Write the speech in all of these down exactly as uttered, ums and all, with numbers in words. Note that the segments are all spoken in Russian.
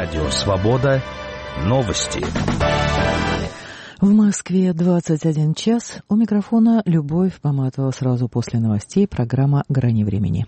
Радио «Свобода». Новости. В Москве двадцать один час. У микрофона Любовь Поматова. Сразу после новостей программа «Грани времени».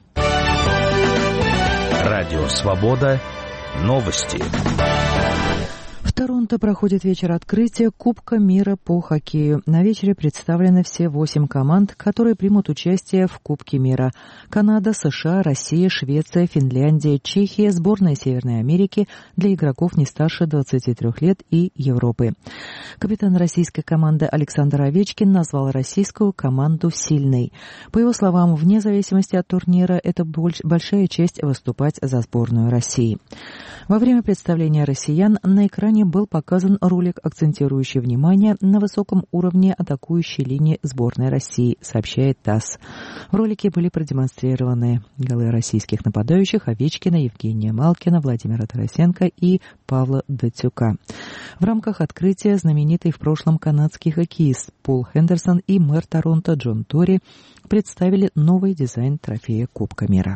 Радио «Свобода». Новости. В Торонто проходит вечер открытия Кубка мира по хоккею. На вечере представлены все восемь команд, которые примут участие в Кубке мира. Канада, США, Россия, Швеция, Финляндия, Чехия, сборная Северной Америки для игроков не старше двадцати трёх лет и Европы. Капитан российской команды Александр Овечкин назвал российскую команду сильной. По его словам, вне зависимости от турнира, это большая честь выступать за сборную России. Во время представления россиян на экране был показан ролик, акцентирующий внимание на высоком уровне атакующей линии сборной России, сообщает ТАСС. В ролике были продемонстрированы голы российских нападающих Овечкина, Евгения Малкина, Владимира Тарасенко и Павла Датюка. В рамках открытия знаменитый в прошлом канадский хоккеист Пол Хендерсон и мэр Торонто Джон Тори представили новый дизайн трофея Кубка мира.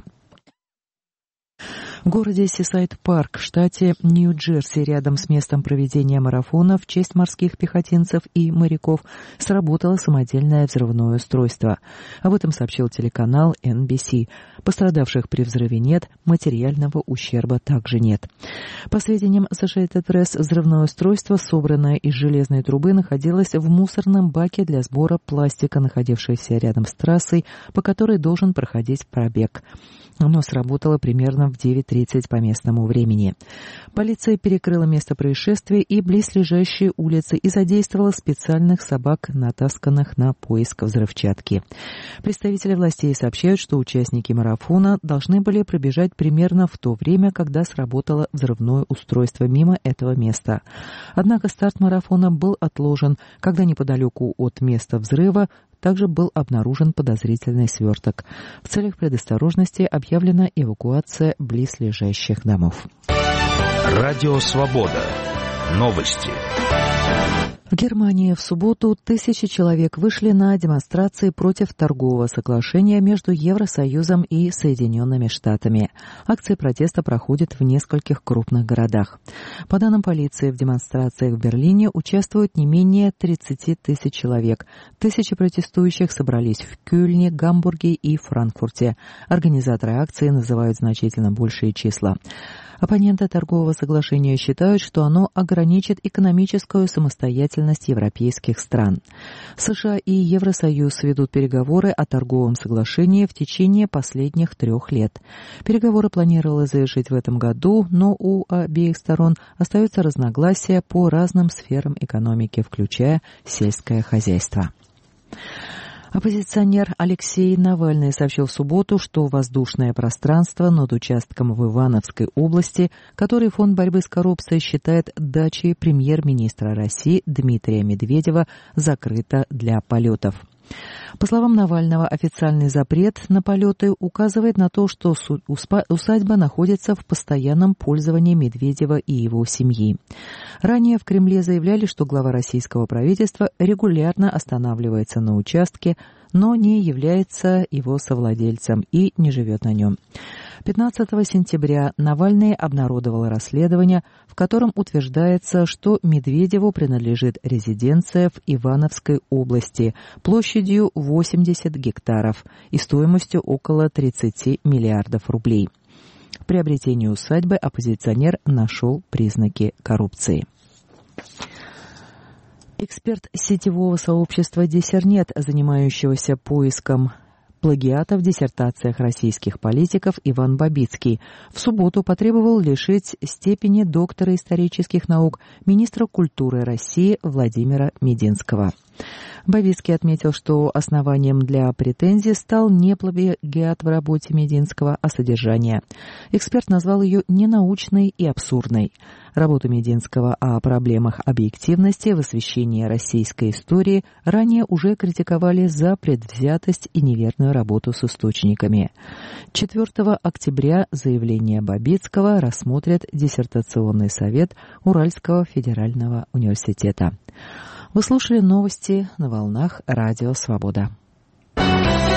В городе Сисайд-Парк в штате Нью-Джерси, рядом с местом проведения марафона в честь морских пехотинцев и моряков, сработало самодельное взрывное устройство. Об этом сообщил телеканал эн би си. Пострадавших при взрыве нет, материального ущерба также нет. По сведениям Associated Press, взрывное устройство, собранное из железной трубы, находилось в мусорном баке для сбора пластика, находившегося рядом с трассой, по которой должен проходить пробег. Оно сработало примерно в девять тридцать по местному времени. Полиция перекрыла место происшествия и близлежащие улицы и задействовала специальных собак, натасканных на поиск взрывчатки. Представители властей сообщают, что участники марафона должны были пробежать примерно в то время, когда сработало взрывное устройство мимо этого места. Однако старт марафона был отложен, когда неподалеку от места взрыва также был обнаружен подозрительный сверток. В целях предосторожности объявлена эвакуация близлежащих домов. Радио «Свобода». Новости. В Германии в субботу тысячи человек вышли на демонстрации против торгового соглашения между Евросоюзом и Соединенными Штатами. Акции протеста проходят в нескольких крупных городах. По данным полиции, в демонстрациях в Берлине участвуют не менее тридцати тысяч человек. Тысячи протестующих собрались в Кёльне, Гамбурге и Франкфурте. Организаторы акции называют значительно большие числа. Оппоненты торгового соглашения считают, что оно ограничит экономическую самостоятельность европейских стран. США и Евросоюз ведут переговоры о торговом соглашении в течение последних трех лет. Переговоры планировалось завершить в этом году, но у обеих сторон остаются разногласия по разным сферам экономики, включая сельское хозяйство. Оппозиционер Алексей Навальный сообщил в субботу, что воздушное пространство над участком в Ивановской области, который Фонд борьбы с коррупцией считает дачей премьер-министра России Дмитрия Медведева, закрыто для полетов. По словам Навального, официальный запрет на полеты указывает на то, что усадьба находится в постоянном пользовании Медведева и его семьи. Ранее в Кремле заявляли, что глава российского правительства регулярно останавливается на участке, но не является его совладельцем и не живет на нем. пятнадцатого сентября Навальный обнародовал расследование, в котором утверждается, что Медведеву принадлежит резиденция в Ивановской области площадью восемьдесят гектаров и стоимостью около тридцати миллиардов рублей. В приобретении усадьбы оппозиционер нашел признаки коррупции. Эксперт сетевого сообщества «Диссернет», занимающегося поиском плагиата в диссертациях российских политиков, Иван Бабицкий в субботу потребовал лишить степени доктора исторических наук министра культуры России Владимира Мединского. Бабицкий отметил, что основанием для претензий стал не плагиат в работе Мединского, а содержание. Эксперт назвал ее ненаучной и абсурдной. Работу Мединского о проблемах объективности в освещении российской истории ранее уже критиковали за предвзятость и неверную работу с источниками. четвёртого октября заявление Бабицкого рассмотрит диссертационный совет Уральского федерального университета. Вы слушали новости на волнах Радио «Свобода».